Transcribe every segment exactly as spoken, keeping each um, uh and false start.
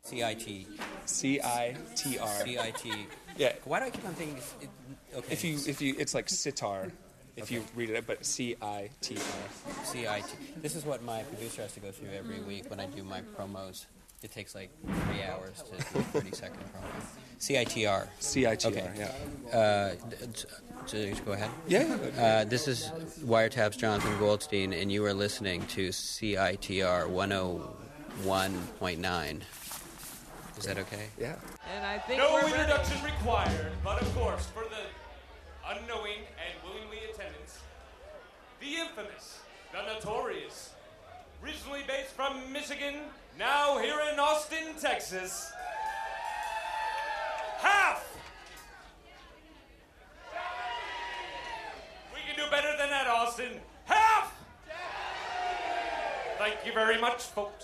C I T. C I T R. C I T. Yeah. Why do I keep on thinking? It, okay. If you, if you, it's like sitar. If okay. you read it, but C I T R. C I T. This is what my producer has to go through every week when I do my promos. It takes like three hours to do a thirty-second promo. C I T R. C I T R, okay. yeah. Uh, just go ahead. Yeah. Uh, this is Wiretap's Jonathan Goldstein, and you are listening to C I T R one oh one point nine. Is that okay? Yeah. And I think no we're introduction ready. required, but of course, for the unknowing and willingly attendants, the infamous, the notorious, originally based from Michigan, now here in Austin, Texas, Half! We can do better than that, Austin. Half! Thank you very much, folks.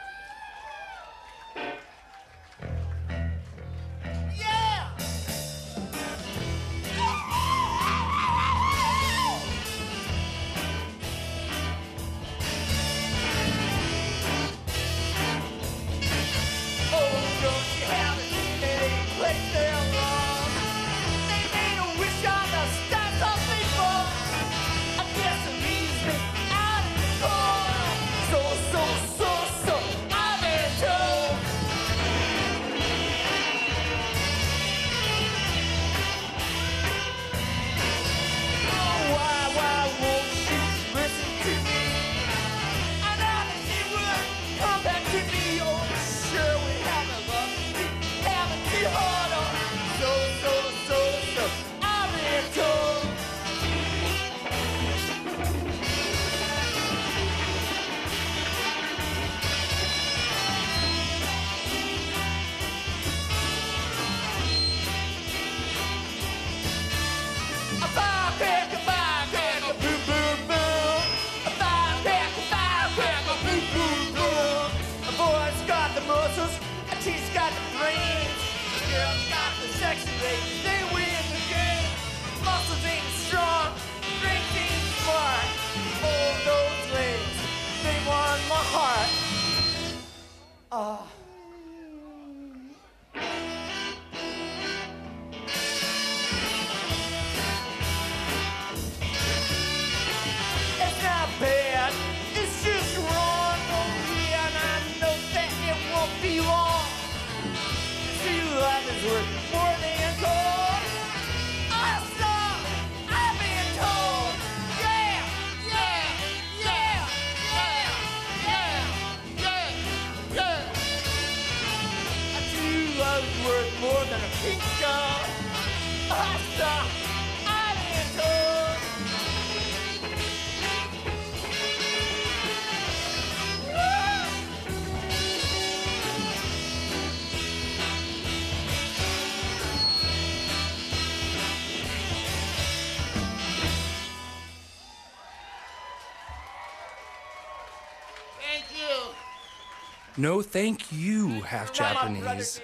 No, thank you, Half Japanese.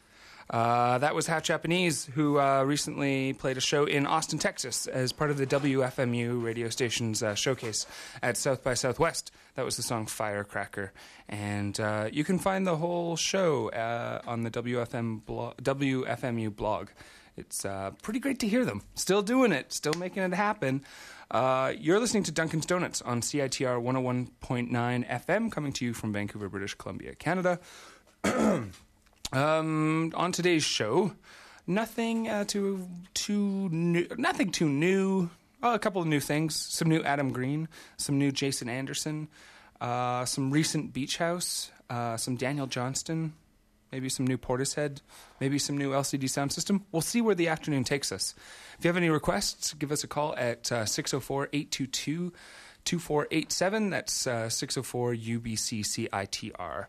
Uh, that was Half Japanese, who uh, recently played a show in Austin, Texas, as part of the W F M U radio station's uh, showcase at South by Southwest. That was the song Firecracker. And uh, you can find the whole show uh, on the W F M blo- W F M U blog. It's uh, pretty great to hear them. Still doing it, still making it happen. Uh, you're listening to Duncan's Donuts on C I T R one oh one point nine F M, coming to you from Vancouver, British Columbia, Canada. um, on today's show, nothing uh, too too new, nothing too new. Oh, a couple of new things: some new Adam Green, some new Jason Anderson, uh, some recent Beach House, uh, some Daniel Johnston. Maybe some new Portishead, maybe some new L C D sound system. We'll see where the afternoon takes us. If you have any requests, give us a call at uh, six oh four, eight two two, two four eight seven. That's uh, six oh four U B C C I T R.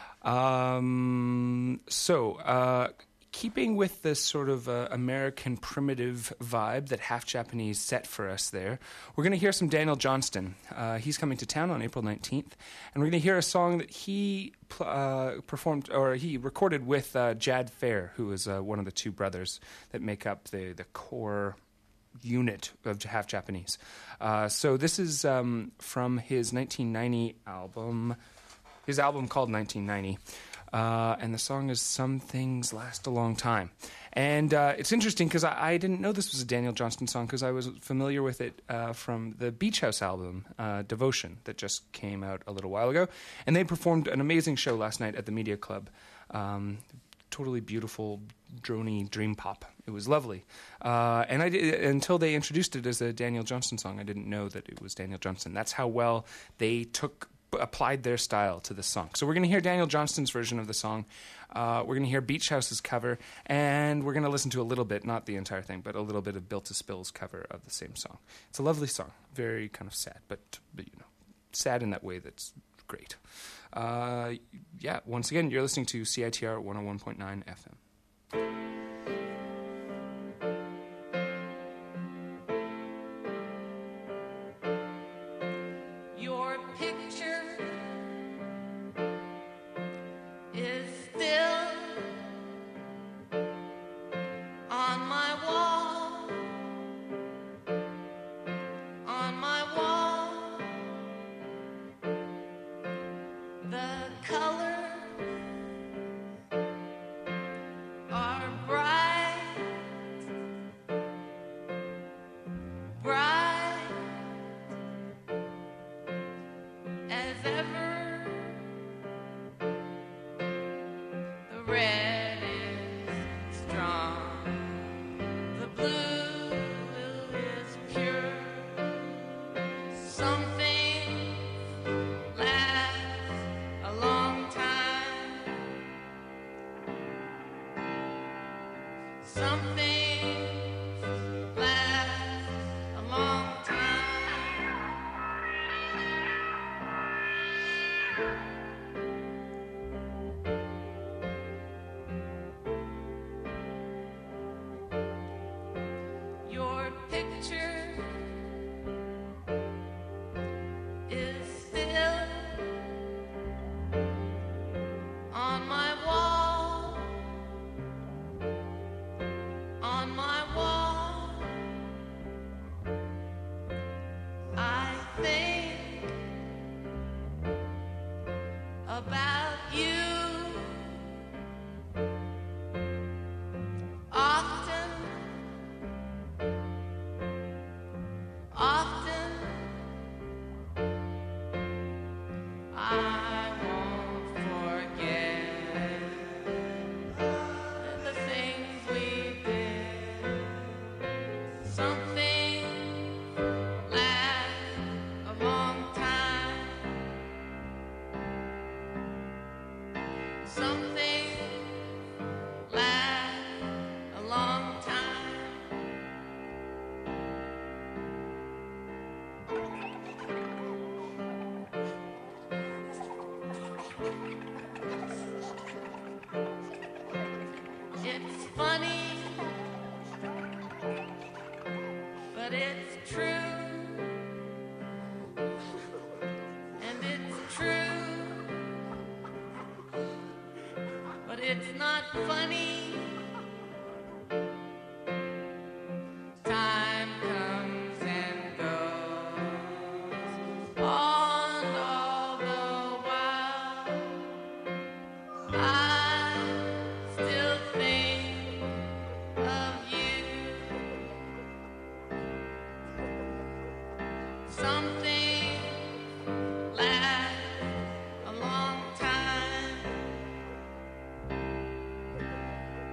Um, so, uh, keeping with this sort of uh, American primitive vibe that Half Japanese set for us there, we're going to hear some Daniel Johnston. Uh, he's coming to town on April nineteenth, and we're going to hear a song that he uh, performed, or he recorded with uh, Jad Fair, who is uh, one of the two brothers that make up the, the core unit of Half Japanese. Uh, so this is um, from his nineteen ninety album, his album called nineteen ninety. Uh, and the song is Some Things Last a Long Time. And uh, it's interesting because I, I didn't know this was a Daniel Johnston song because I was familiar with it uh, from the Beach House album, uh, Devotion, that just came out a little while ago. And they performed an amazing show last night at the Media Club. Um, totally beautiful, drony dream pop. It was lovely. Uh, and I did, until they introduced it as a Daniel Johnston song, I didn't know that it was Daniel Johnston. That's how well they took applied their style to the song. So we're going to hear Daniel Johnston's version of the song. Uh, we're going to hear Beach House's cover, and we're going to listen to a little bit, not the entire thing, but a little bit of Built to Spill's cover of the same song. It's a lovely song, very kind of sad, but, but you know, sad in that way that's great. Uh, yeah, once again, you're listening to C I T R one oh one point nine F M. It's not funny. Time comes and goes on all the while. I still think of you. Something lasts a long time.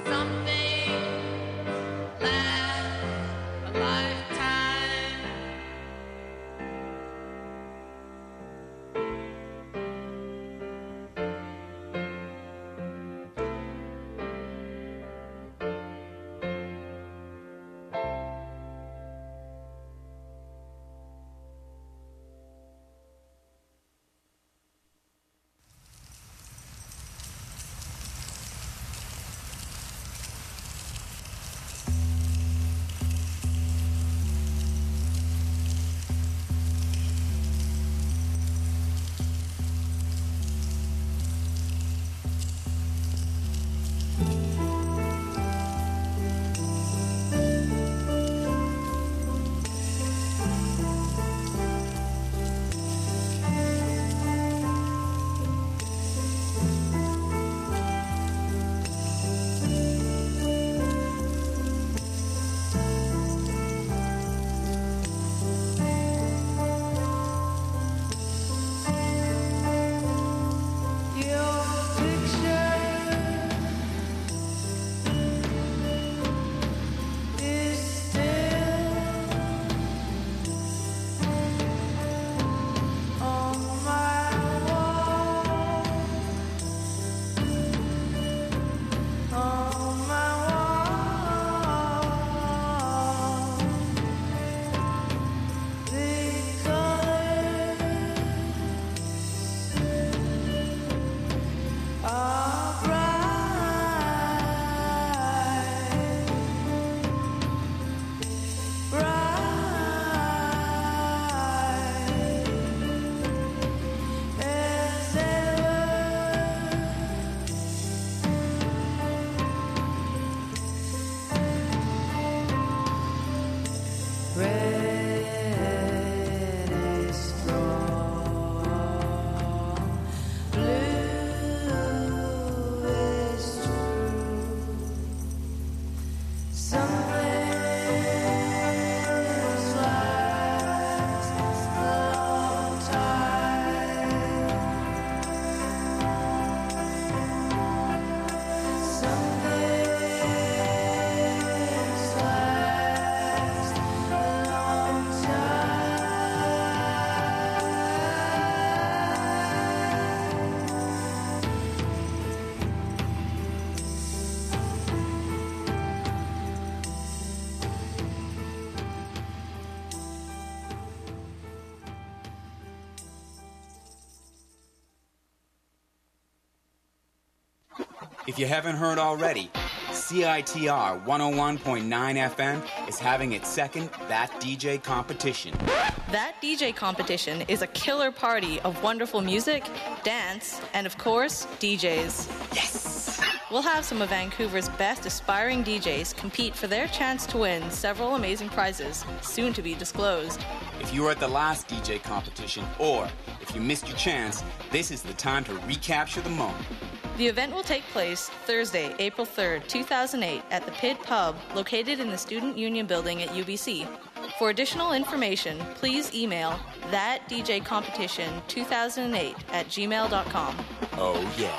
If you haven't heard already, C I T R one oh one point nine F M is having its second That D J competition. That D J competition is a killer party of wonderful music, dance, and of course, D Js. Yes! We'll have some of Vancouver's best aspiring D Js compete for their chance to win several amazing prizes, soon to be disclosed. If you were at the last D J competition, or if you missed your chance, this is the time to recapture the moment. The event will take place Thursday, April third, two thousand eight at the Pid Pub, located in the Student Union Building at U B C. For additional information, please email that D J competition two thousand eight at gmail dot com. Oh, yeah.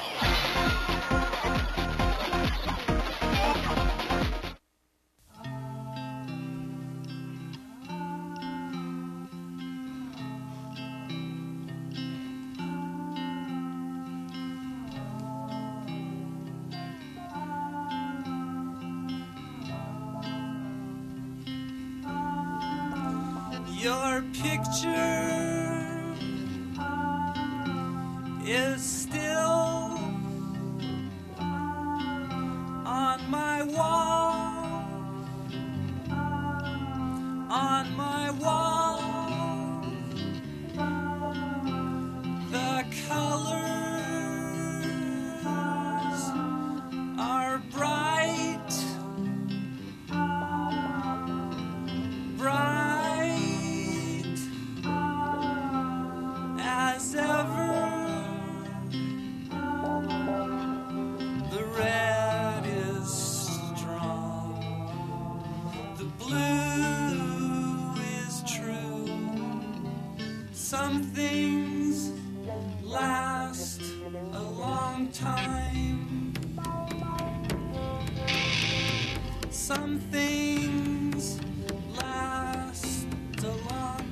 Your picture is still on my wall, on my wall. The colors are bright, bright. As ever, the red is strong, the blue is true. Some things last a long time. Some things last a long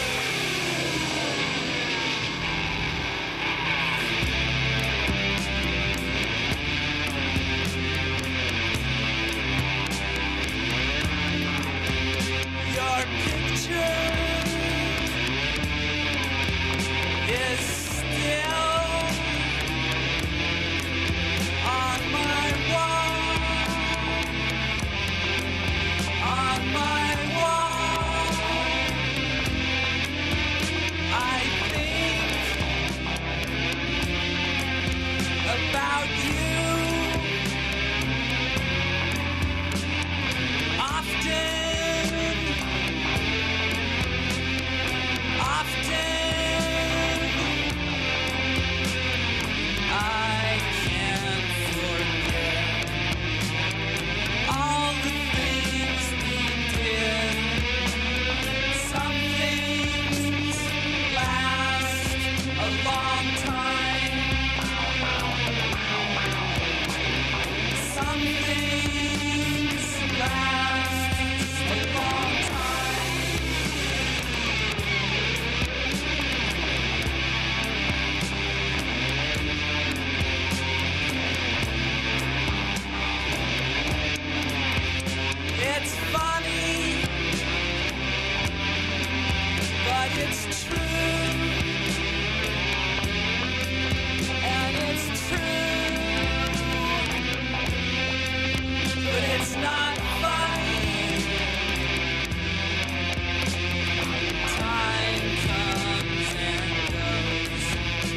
Your picture is still on my wall, on my wall. I think about you often. I can't forget all the things we did. Some things last a long time. Some things last a long time. It's funny, but it's true, and it's true, but it's not funny. Time comes and goes.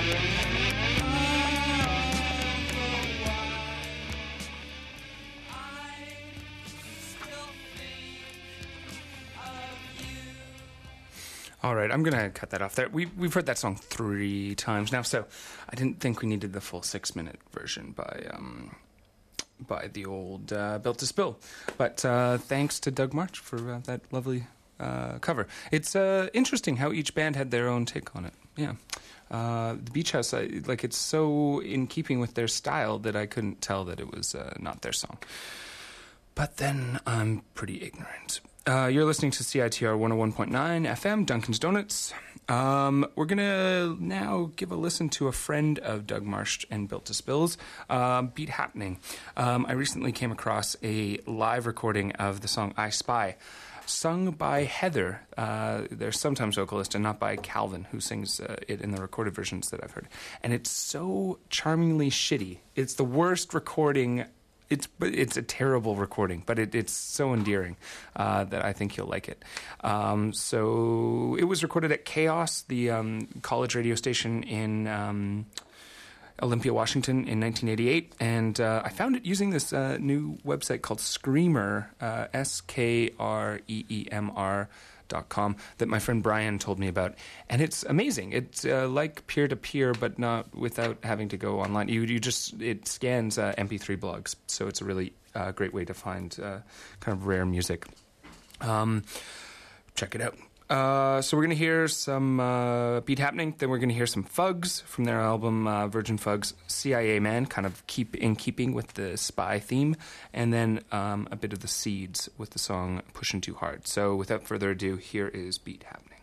All right, I'm gonna cut that off there. We we've heard that song three times now, so I didn't think we needed the full six minute version by um by the old uh, Built to Spill. But uh, thanks to Doug March for uh, that lovely uh, cover. It's uh, interesting how each band had their own take on it. Yeah, uh, the Beach House, I, like it's so in keeping with their style that I couldn't tell that it was uh, not their song. But then I'm pretty ignorant. Uh, you're listening to C I T R one oh one point nine F M, Dunkin's Donuts. Um, we're going to now give a listen to a friend of Doug Marsh and Built to Spill's, uh, Beat Happening. Um, I recently came across a live recording of the song I Spy, sung by Heather, uh, their sometimes vocalist, and not by Calvin, who sings uh, it in the recorded versions that I've heard. And it's so charmingly shitty. It's the worst recording. It's it's a terrible recording, but it, it's so endearing uh, that I think you'll like it. Um, so it was recorded at Chaos, the um, college radio station in um, Olympia, Washington, in nineteen eighty-eight, and uh, I found it using this uh, new website called Screamer, uh, S K R E E M R. Dot com, that my friend Brian told me about, and it's amazing. It's uh, like peer-to-peer, but not without having to go online. You you just it scans uh, M P three blogs, so it's a really uh, great way to find uh, kind of rare music. Um, check it out. Uh, so we're going to hear some uh, Beat Happening, then we're going to hear some Fugs from their album uh, Virgin Fugs, C I A Man, kind of keep in keeping with the spy theme, and then um, a bit of the Seeds with the song Pushing Too Hard. So without further ado, here is Beat Happening.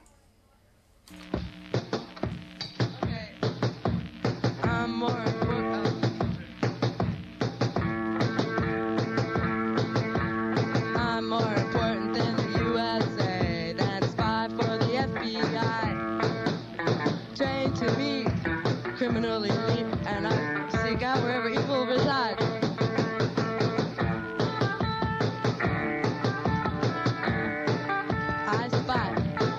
I'm more important. I'm more important than the U S A. That's five for the F B I. Trained to be criminally elite, and I seek out wherever evil resides. I spy.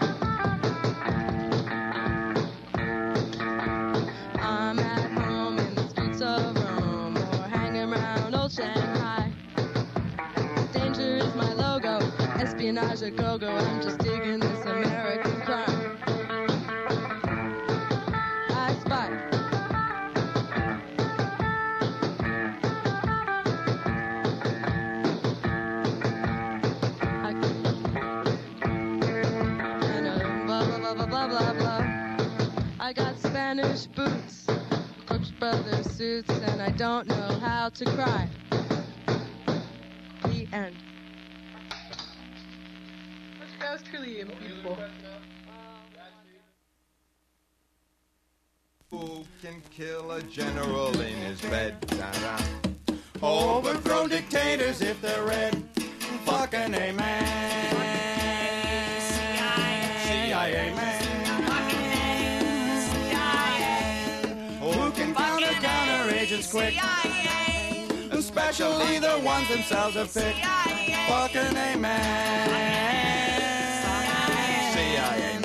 I'm at home in the streets of Rome, or hanging around old Shanghai. Danger is my logo, espionage a go-go. I'm just digging this American crime. I spy. I, and uh, blah blah blah blah blah blah blah. I got Spanish boots, Brooks Brothers suits, and I don't know how to cry. The end. That was truly beautiful. Who can kill a general in his bed? Da-da. Overthrow dictators if they're red. Fucking amen. C I A man. Who can counter counter agents quick? Especially the ones themselves have picked. Fucking amen. C I A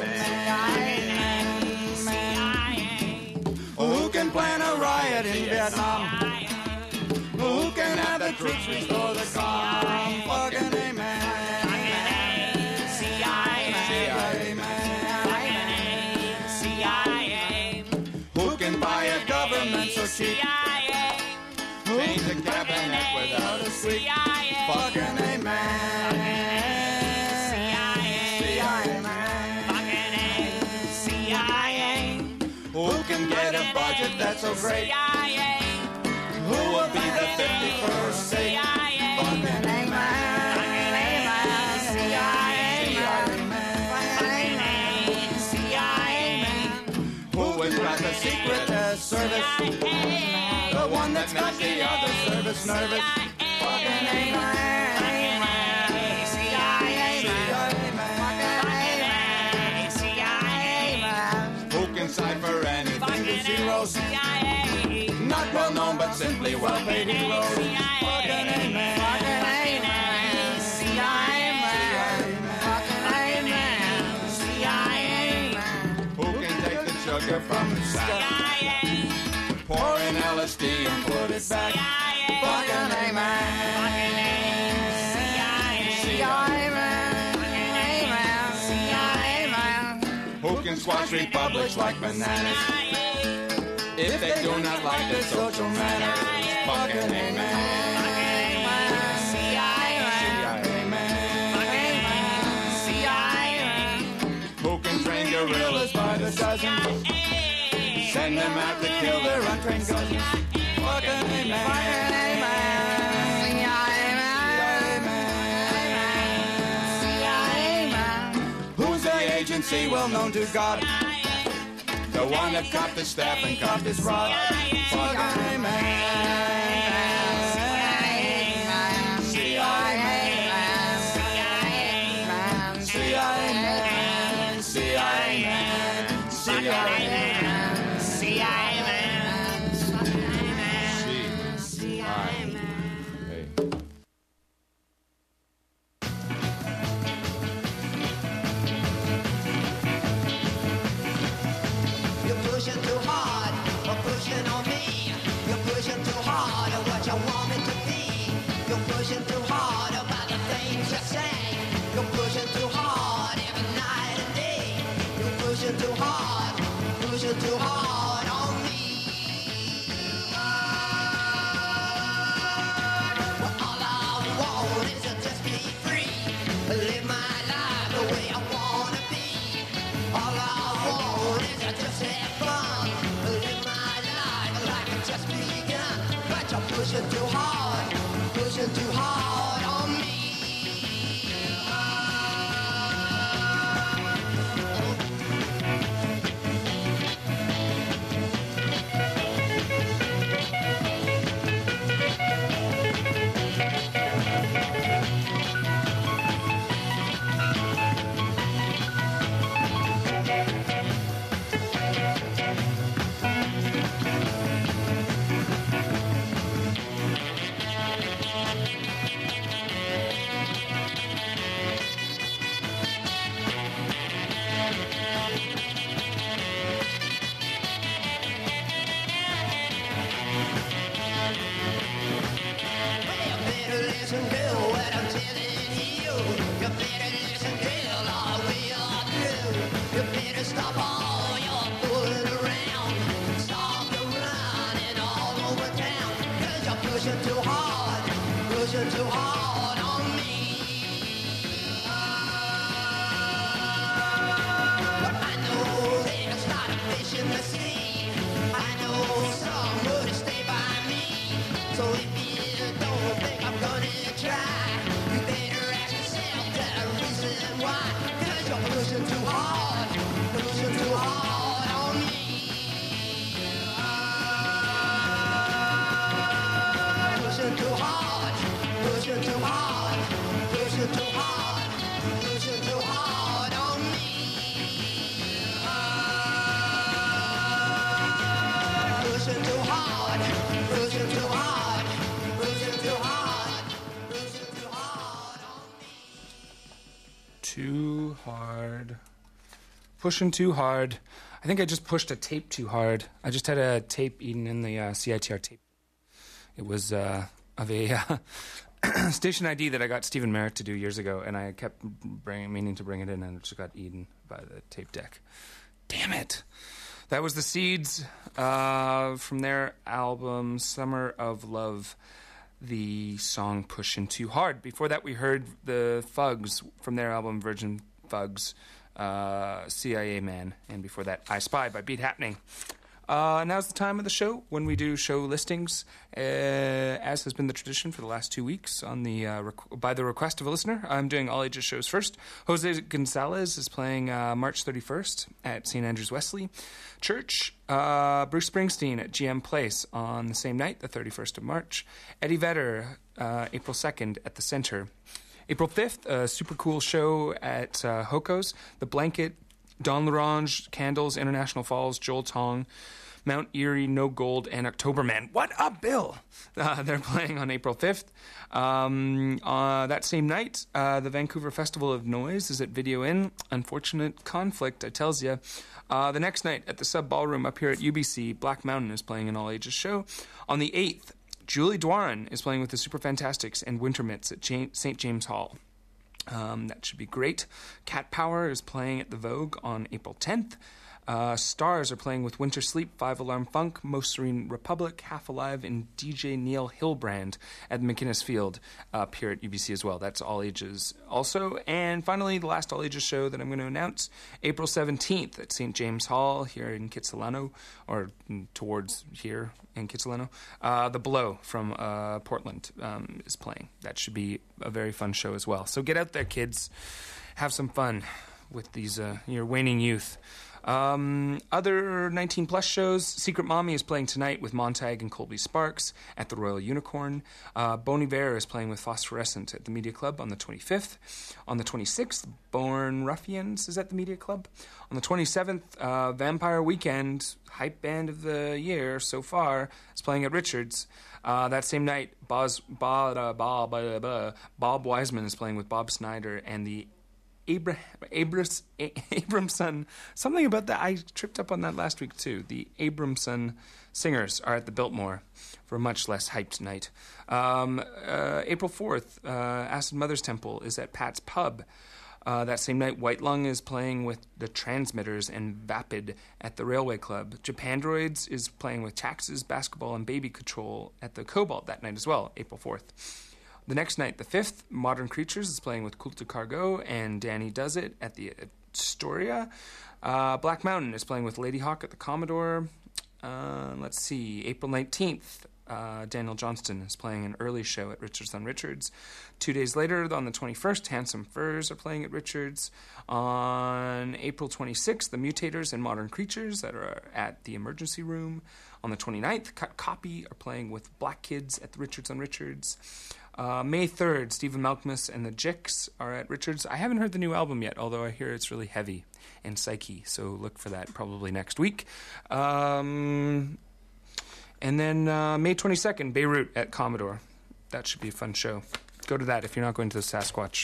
man. Who can plan a riot in Vietnam? Who can have the troops restore the calm? Fucking amen. C I A man. C I A. Who can buy a government so cheap? Change the cabinet without a squeak. Fucking amen. C I A man. C I A. Who can get a budget that's so great? Who will be the fifty-first state? Fucking amen. C I A. Who has got the secret uh, service? The one that's got the other service nervous. Fucking amen. C I A. Who can cipher anything to zeros? Not well known, but simply well paid heroes. Fucking amen. C I A. Who can take the sugar from the sack? Pour in L S D and put it back. Fucking amen. C I A. Who can squash republics like bananas? If they do not like their social manners, fucking amen. C I A. Who can train guerrillas by the dozen? Send them out to kill their untrained cousins. Fucking amen. Who's the agency well known to God? The one that copped his staff and copped his rod. Fucking amen. C I A. C I A. C I A. C I A. C I Pushing too hard, or pushing on me. You're pushing too hard on what you want me to be. You're pushing too hard about the things you say. You're pushing too hard every night and day. You're pushing too hard, pushing too hard on me. Well, all I want is to just be free, live my life the way I wanna be. All I want is to just have fun, live my life like it's just begun. But you're pushing too hard, pushing too hard on me. Listen, girl, what I'm telling you. You better listen, girl, or we are through. You better stop all your fooling around. Stop the running all over town. Cause you're pushing too hard, pushing too hard on me. But I know there's not a fish in the sea. I know some would stay by me. So if you don't think I'm gonna try, you better ask yourself the reason why. pushing too hard, pushing too hard, pushing too hard on me. Pushing too hard, pushing too hard, pushing too hard, pushing too hard on me. Too hard. Pushing too hard. I think I just pushed a tape too hard. I just had a tape eaten in the uh, C I T R tape. It was uh, of a uh, station I D that I got Stephen Merritt to do years ago, and I kept bringing, meaning to bring it in, and it just got eaten by the tape deck. Damn it. That was the Seeds uh, from their album Summer of Love, the song Pushin' Too Hard. Before that, we heard the Fugs from their album Virgin Fugs, uh, C I A Man, and before that, I Spy by Beat Happening. Uh, now's the time of the show when we do show listings, uh, as has been the tradition for the last two weeks on the uh, requ- by the request of a listener. I'm doing all ages shows first. Jose Gonzalez is playing uh, March thirty-first at Saint Andrews Wesley Church. Uh, Bruce Springsteen at G M Place on the same night, the thirty-first of March. Eddie Vedder, uh, April second at the Center. April fifth, a super cool show at uh, Hoko's. The Blanket, Don Larange, Candles, International Falls, Joel Tong, Mount Erie, No Gold, and Octoberman. What a bill! Uh, they're playing on April fifth. Um, uh, that same night, uh, the Vancouver Festival of Noise is at Video Inn. Unfortunate conflict, I tells ya. Uh, the next night at the Sub Ballroom up here at U B C, Black Mountain is playing an all-ages show. On the eighth, Julie Dwaran is playing with the Super Fantastics and Wintermits at Saint James Hall. Um, that should be great. Cat Power is playing at the Vogue on April tenth. Uh, Stars are playing with Winter Sleep, Five Alarm Funk, Most Serene Republic, Half Alive, and D J Neil Hillbrand at McInnes Field up here at U B C as well. That's all ages also. And finally, the last all ages show that I'm going to announce, April seventeenth at Saint James Hall here in Kitsilano, or towards here in Kitsilano. Uh, the Blow from uh, Portland um, is playing. That should be a very fun show as well. So get out there, kids. Have some fun with these uh, your waning youth. Um, other nineteen plus shows, Secret Mommy is playing tonight with Montag and Colby Sparks at the Royal Unicorn. Uh, Bon Iver is playing with Phosphorescent at the Media Club on the twenty-fifth. On the twenty-sixth, Born Ruffians is at the Media Club. On the twenty-seventh, uh, Vampire Weekend, hype band of the year so far, is playing at Richards. Uh, that same night, Boz, Bob, uh, Bob, uh, Bob Wiseman is playing with Bob Snyder and the Abra- Abras- A- Abramson, something about that, I tripped up on that last week too. The Abramson Singers are at the Biltmore for a much less hyped night. Um, uh, April fourth, uh, Acid Mother's Temple is at Pat's Pub. Uh, that same night, White Lung is playing with the Transmitters and Vapid at the Railway Club. Japandroids is playing with Taxes, Basketball, and Baby Control at the Cobalt that night as well, April fourth. The next night, the fifth, Modern Creatures is playing with Culte Cargo and Danny Does It at the Astoria. Uh, Black Mountain is playing with Lady Hawk at the Commodore. Uh, let's see, April nineteenth, uh, Daniel Johnston is playing an early show at Richards on Richards. Two days later, on the twenty-first, Handsome Furs are playing at Richards. On April twenty-sixth, the Mutators and Modern Creatures that are at the Emergency Room. On the twenty-ninth, Cut Copy are playing with Black Kids at the Richards on Richards. Uh, May third, Stephen Malkmus and the Jicks are at Richards. I haven't heard the new album yet, although I hear it's really heavy and psyche, so look for that probably next week. Um, and then uh, May twenty-second, Beirut at Commodore. That should be a fun show. Go to that if you're not going to the Sasquatch.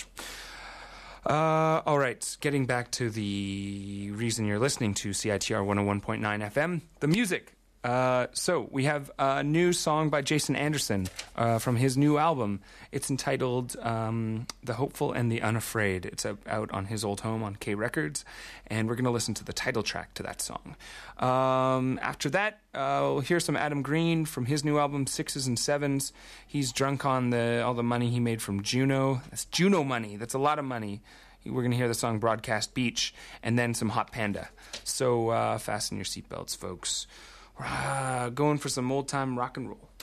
Uh, all right, getting back to the reason you're listening to C I T R one oh one point nine F M, the music. Uh, so we have a new song by Jason Anderson uh, from his new album. It's entitled um, The Hopeful and the Unafraid. It's out on his old home on K Records, and we're going to listen to the title track to that song. Um, after that, uh, we'll hear some Adam Green from his new album, Sixes and Sevens. He's drunk on the all the money he made from Juno. That's Juno money. That's a lot of money. We're going to hear the song Broadcast Beach, and then some Hot Panda. So uh, fasten your seatbelts, folks. Uh, going for some old-time rock and roll.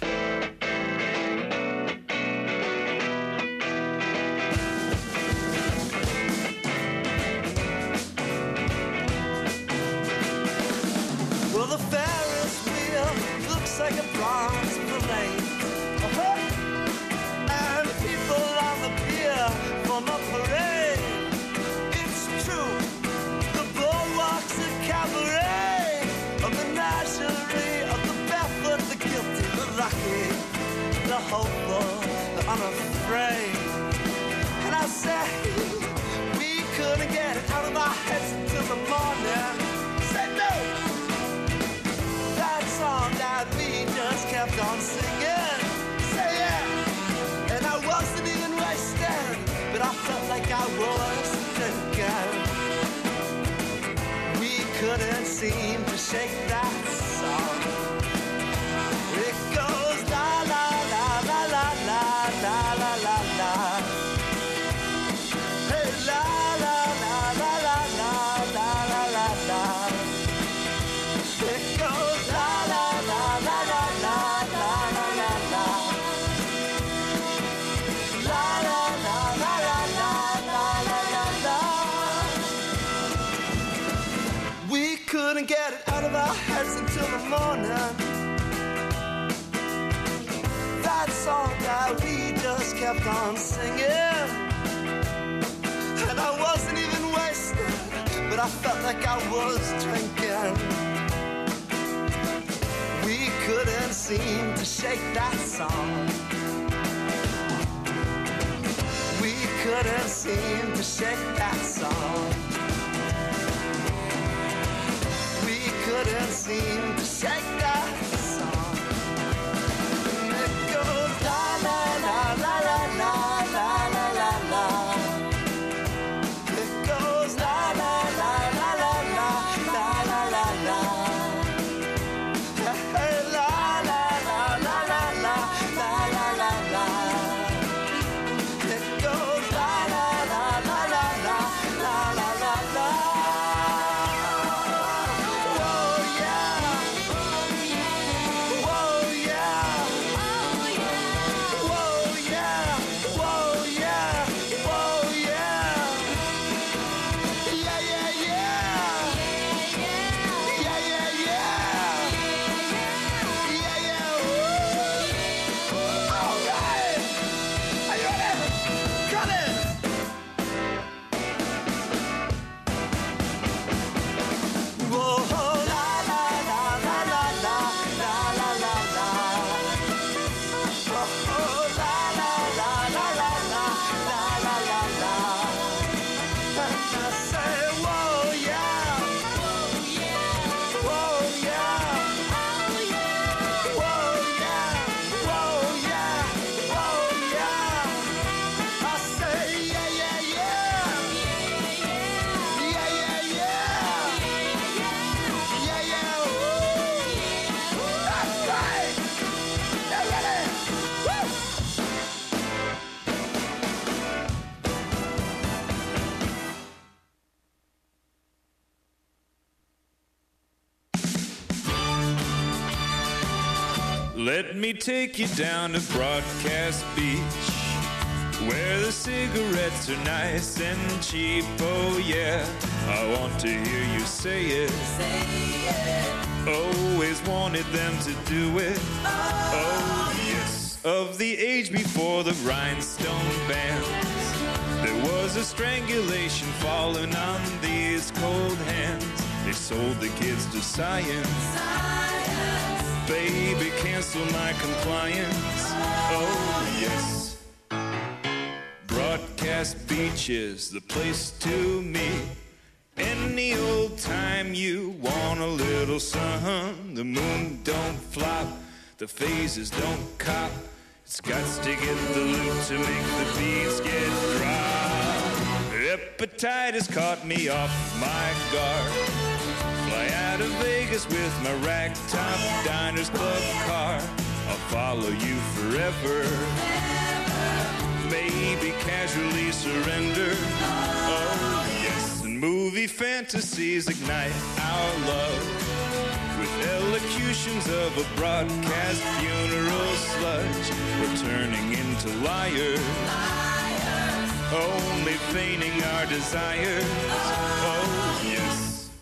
Well, the Ferris wheel looks like a bronze plate. Uh-huh. And people the hopeful, the unafraid. And I say, we couldn't get it out of our heads until the morning. Say no! That song that we just kept on singing. Say yeah! And I wasn't even wasted, but I felt like I was thinking. We couldn't seem to shake that song. It goes la la la la la la la la la la. Hey la la la la la la la la la la. It goes la la la la la la la la la la. La la la la la la la la la la. We couldn't get it out of our heads until the morning. That song that we just kept on singing. And I wasn't even wasted, but I felt like I was drinking. We couldn't seem to shake that song. We couldn't seem to shake that song. We couldn't seem to shake that song. It goes la la la la la la la la la la. It goes la la la la la la la la la la. Hey la la la la la la la la la la. It goes la la la la la la la la la la. Whoa yeah. Whoa yeah. Whoa yeah. Whoa yeah. Whoa yeah. Yeah yeah yeah. Yeah yeah yeah. Yeah yeah. Woo. All right. Are you ready? Cut it. Whoa, la la la la la la la la la la. Oh, la la la la la la la la la la. I say, whoa, yeah. Whoa, yeah. Whoa, yeah. Whoa, yeah. Whoa, yeah. I say, yeah, yeah, yeah. Yeah, yeah, yeah. Yeah, yeah, woo. That's right. You ready? Woo. Let me take you down to Broadcast Beach, where the cigarettes are nice and cheap. Oh yeah, I want to hear you say it. Always wanted them to do it. Oh yes. Of the age before the rhinestone bands, there was a strangulation falling on these cold hands. They sold the kids to science. Baby, cancel my compliance. Oh, yes. Broadcast Beach is the place to meet. Any old time you want a little sun. The moon don't flop, the phases don't cop. It's got to get the loot to make the beats get dry. Hepatitis caught me off my guard. Fly out of Vegas with my ragtop Diners Club car. I'll follow you forever. Maybe casually surrender. Oh yes, and movie fantasies ignite our love with elocutions of a broadcast funeral sludge. We're turning into liars, only feigning our desires. Oh yes.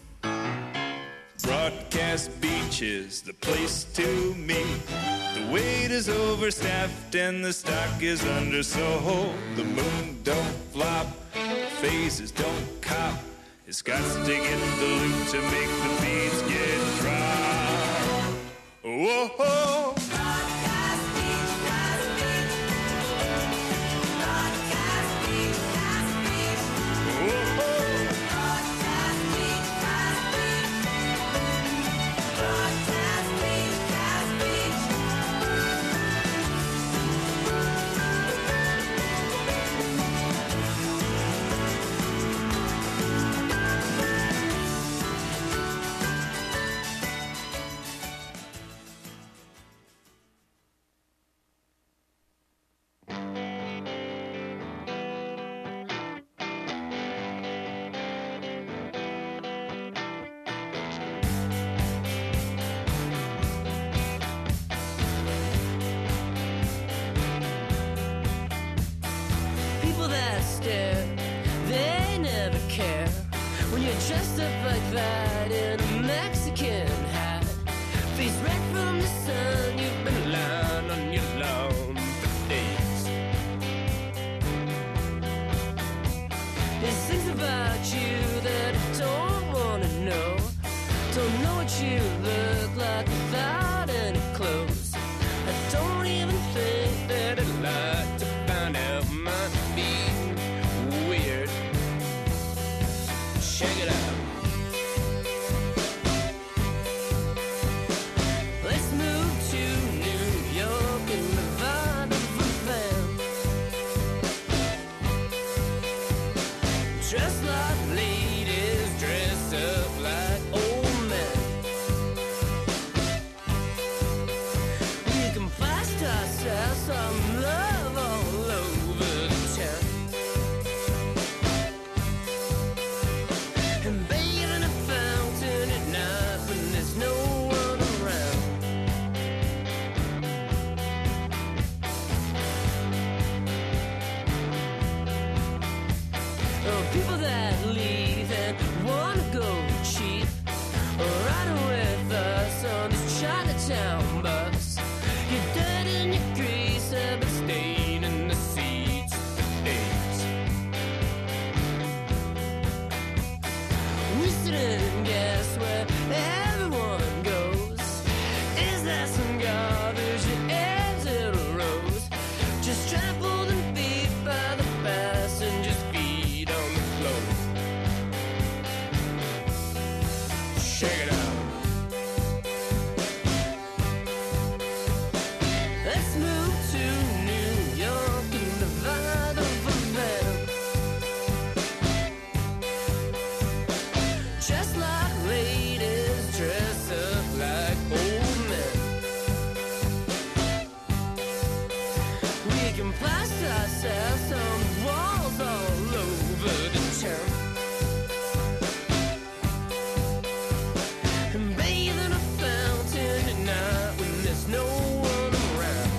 Broadcast Beach is the place to meet. The wait is overstaffed and the stock is undersold. The moon don't flop, phases don't cop. It's got to get the loot to make the beats get dry. Whoa, stare. They never care when you're dressed up like that in a Mexican hat. Face red from the sun, you've been lying on your lawn for days. There's things about you that I don't wanna know. Don't know what you look like without any clothes. I don't even think that I'd like to find out. Might be weird. Check it out. Let's move to New York in the vibe of a van. Dressed like ladies, dressed up like old men. We can blast ourselves some love all over the town. And bathe in a fountain at night when there's no one around. Oh, people that leave and wanna go cheap, riding with us on this Chinatown bus. Your dirt and your grease have been staining the seats for days. We sit and guess where everyone goes. Is that some garbage that ebbs and rows? Just trampled and beat by the passengers' feet on the floor. Check it out. Let's move to New York in the vibe of a van. Dressed like ladies, dress up like old men. We can plaster ourselves on walls all over the town. And bathe in a fountain at night when there's no one around.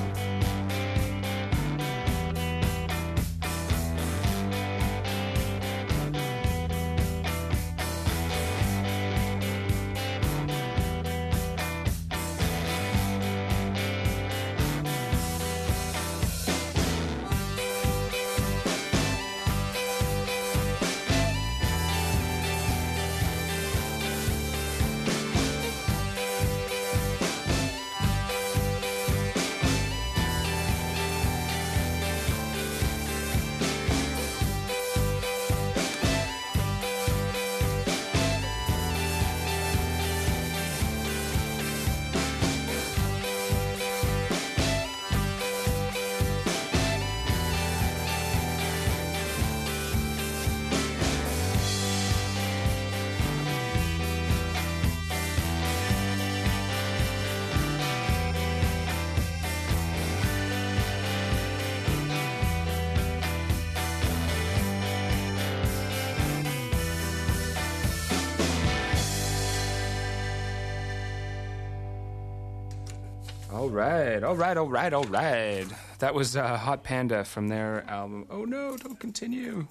All right, all right, all right, all right. That was uh, Hot Panda from their album. Oh no, don't continue.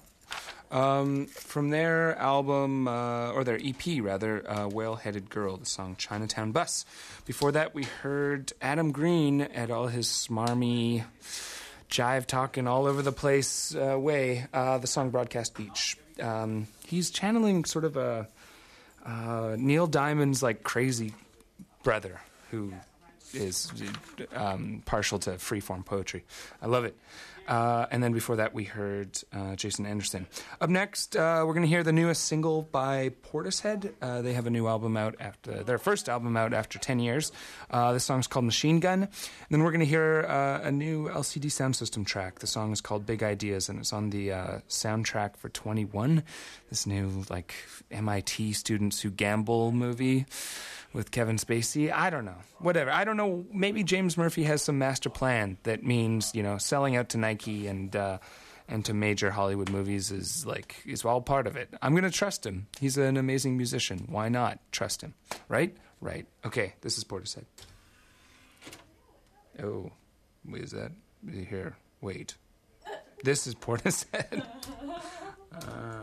Um, from their album, uh, or their E P rather, uh, Whale-Headed Girl, the song Chinatown Bus. Before that, we heard Adam Green at all his smarmy, jive talking all over the place uh, way, uh, the song Broadcast Beach. Um, he's channeling sort of a uh, Neil Diamond's like crazy brother who is um, partial to freeform poetry. I love it. Uh, and then before that, we heard uh, Jason Anderson. Up next, uh, we're going to hear the newest single by Portishead. Uh, they have a new album out after their first album out after ten years. Uh, the song's called Machine Gun. And then we're going to hear uh, a new L C D Sound System track. The song is called Big Ideas, and it's on the uh, soundtrack for twenty-one, this new like M I T students who gamble movie with Kevin Spacey. I don't know. Whatever. I don't know. Maybe James Murphy has some master plan that means, you know, selling out to Nike and uh, and to major Hollywood movies is like is all part of it. I'm going to trust him. He's an amazing musician. Why not trust him? Right? Right. Okay. This is Portishead. Oh, what is that? Here. Wait. This is Portishead. uh...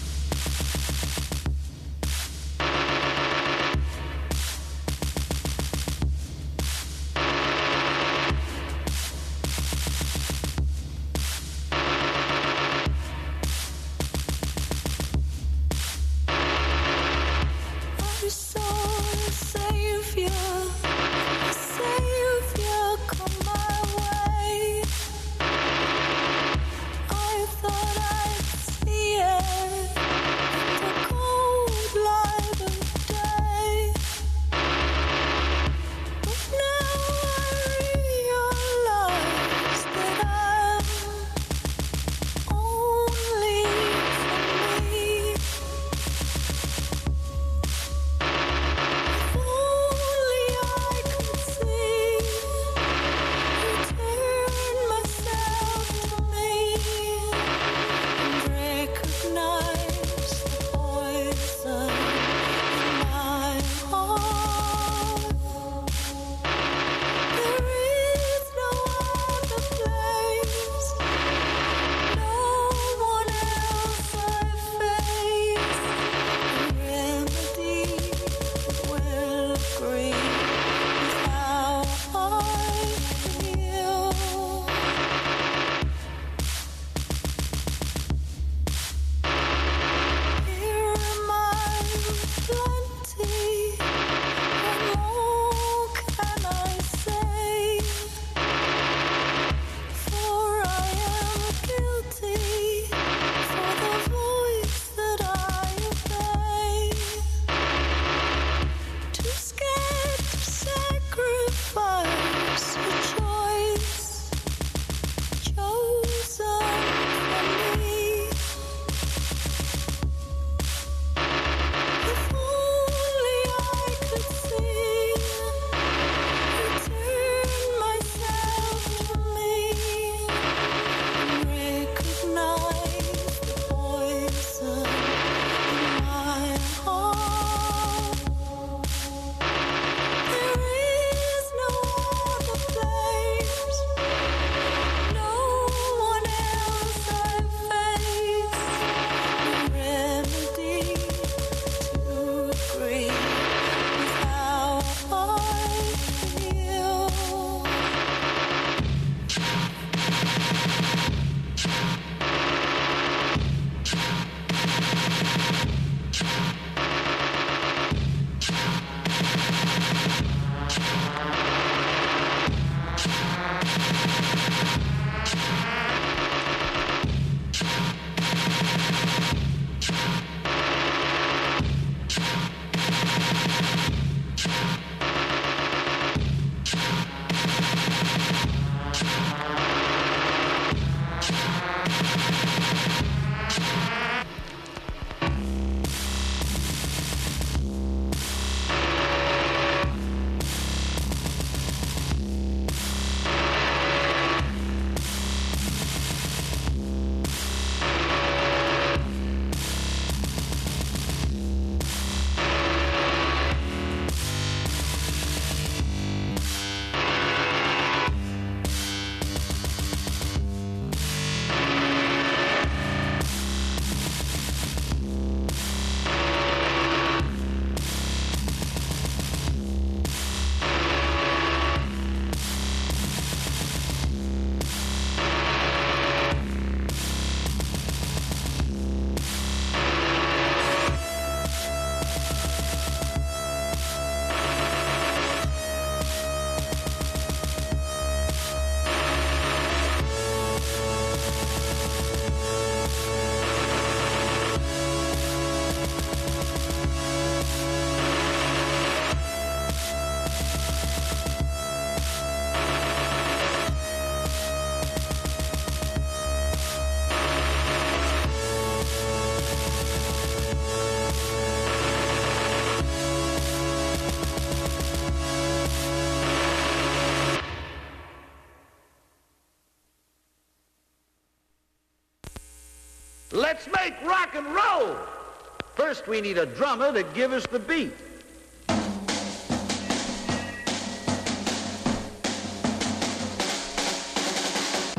Let's make rock and roll. First, we need a drummer to give us the beat.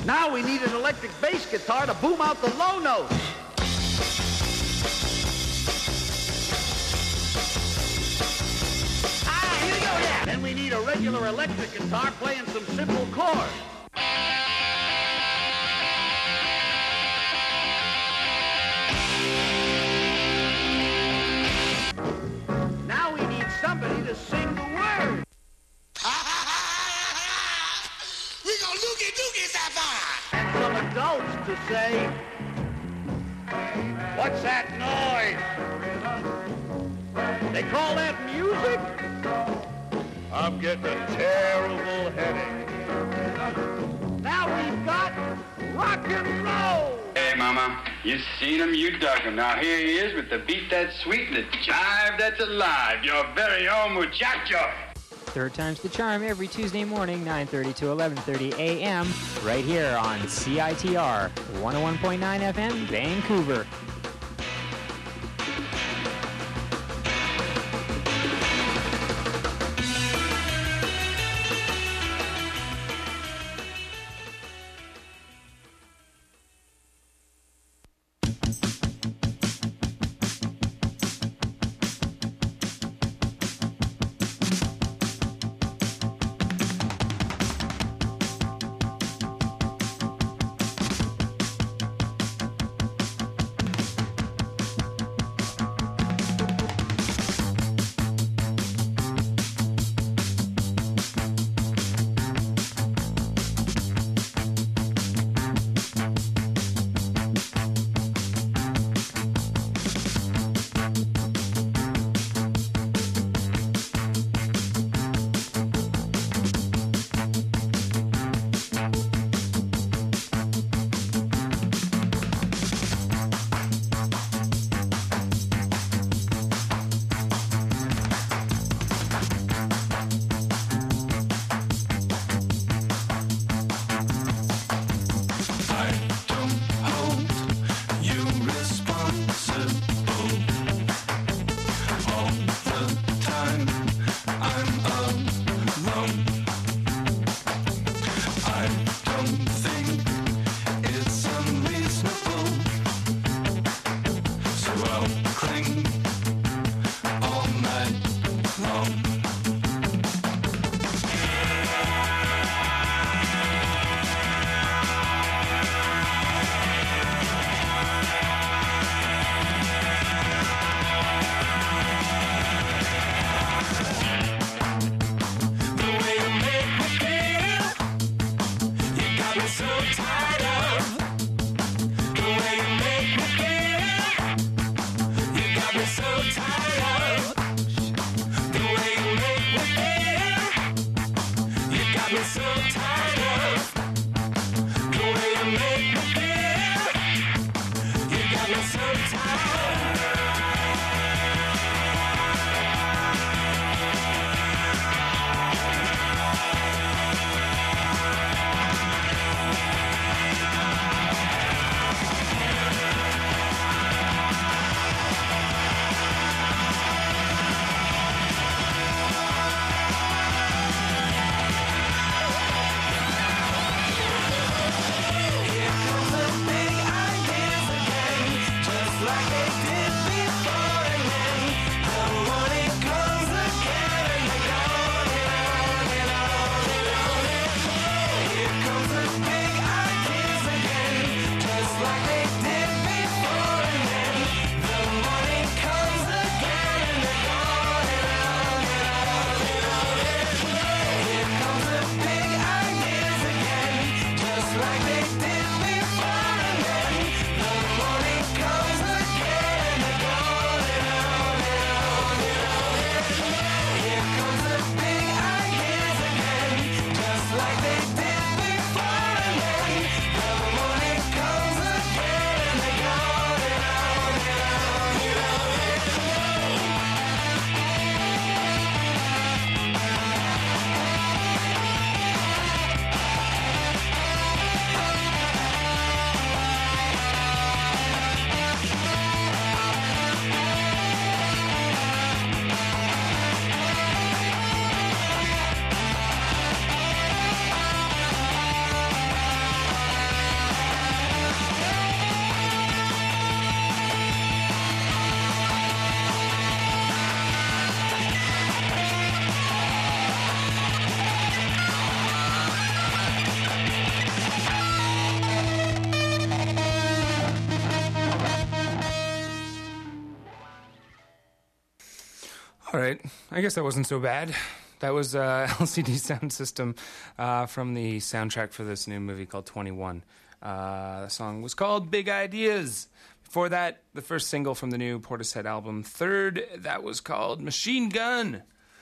Now we need an electric bass guitar to boom out the low notes. Ah, here we go now. Then we need a regular electric guitar playing some simple chords. Now we need somebody to sing the words. We gonna loogie doogie sapphire. And some adults to say, what's that noise? They call that music? I'm getting a terrible headache. Now we've got rock and roll. Hey, Mama, you seen him, you dug him. Now here he is with the beat that's sweet and the jive that's alive. Your very own muchacho. Third time's the charm every Tuesday morning, nine thirty to eleven thirty a m, right here on C I T R one oh one point nine F M, Vancouver. right. I guess that wasn't so bad. That was uh, L C D Sound System uh, from the soundtrack for this new movie called twenty-one. Uh, the song was called Big Ideas. Before that, the first single from the new Portishead album, Third, that was called Machine Gun.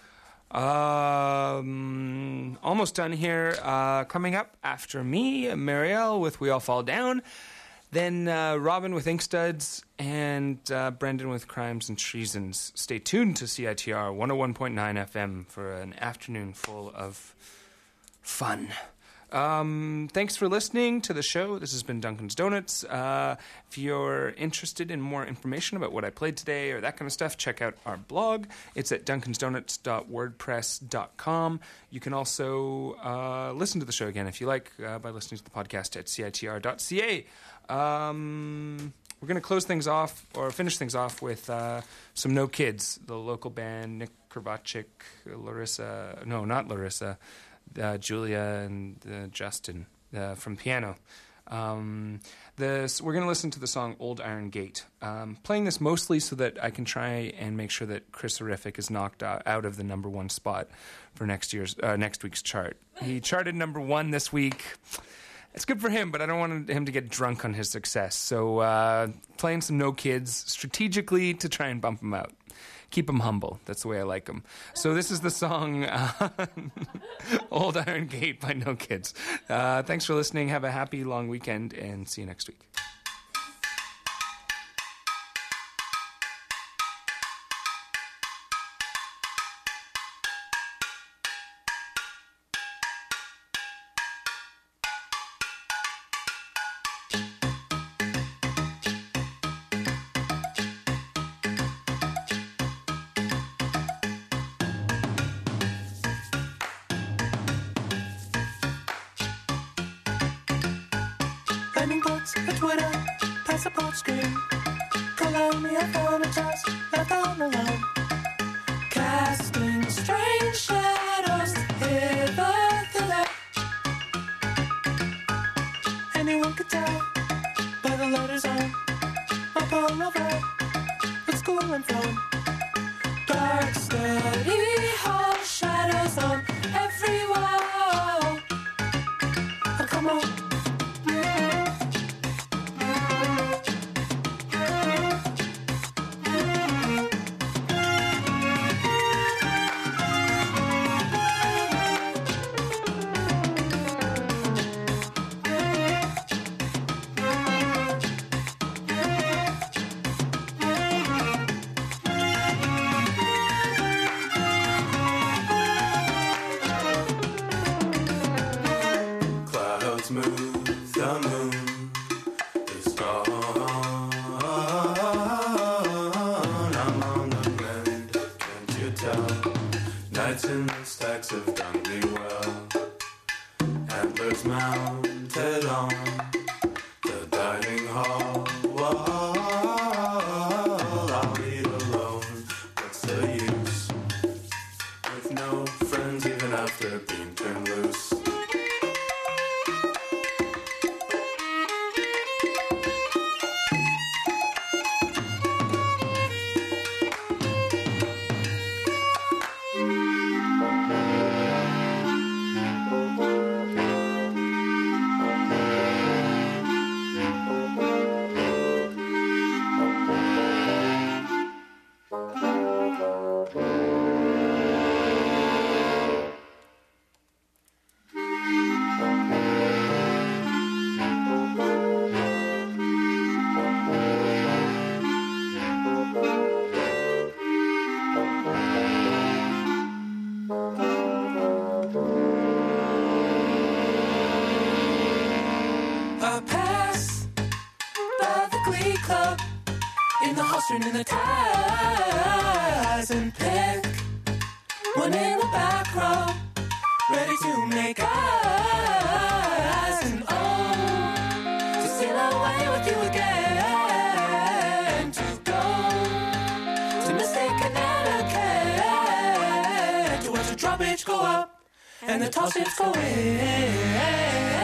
Um, almost done here. Uh, coming up after me, Marielle with We All Fall Down. Then uh, Robin with Ink Studs and uh, Brendan with Crimes and Treasons. Stay tuned to C I T R one oh one point nine F M for an afternoon full of fun. Um, thanks for listening to the show. This has been Duncan's Donuts. Uh, if you're interested in more information about what I played today or that kind of stuff, check out our blog. It's at duncansdonuts dot wordpress dot com. You can also uh, listen to the show again if you like uh, by listening to the podcast at C I T R dot C A. Um, we're going to close things off or finish things off with uh, some No Kids, the local band, Nick Kravachik, Larissa, no, not Larissa, Uh, Julia and uh, Justin uh, from piano. Um, this, we're going to listen to the song Old Iron Gate. Um, playing this mostly so that I can try and make sure that Chris Horrific is knocked out, out of the number one spot for next year's uh, next week's chart. He charted number one this week. It's good for him, but I don't want him to get drunk on his success. So uh, playing some No Kids strategically to try and bump him out. Keep him humble. That's the way I like him. So this is the song uh, Old Iron Gate by No Kids. Uh, thanks for listening. Have a happy long weekend and see you next week. Flaming boats, a Twitter, passport screen. Colombia phone just left on alone. Casting strange shadows hither. Anyone could tell by the letters on my pullover. What school I'm from. Dark study hall, shadows on every wall. Oh, come on. In the ties and pick one in the back row, ready to make eyes and oh, to sail away with you again, to go to mistaken etiquette, to watch the drawbridge go up and the tall ships go in.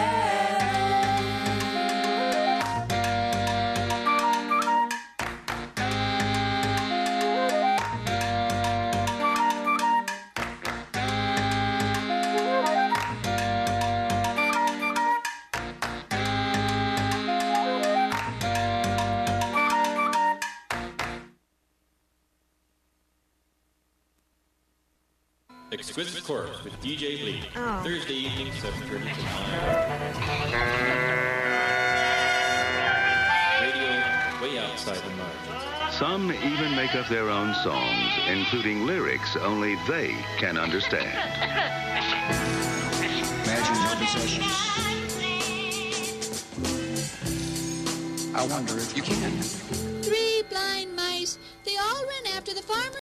Exquisite Chorus with D J Lee. Oh. Thursday evening, seven thirty to nine. Radio way outside the margins. Some even make up their own songs, including lyrics only they can understand. Imagine your possessions. I wonder if you can. Three blind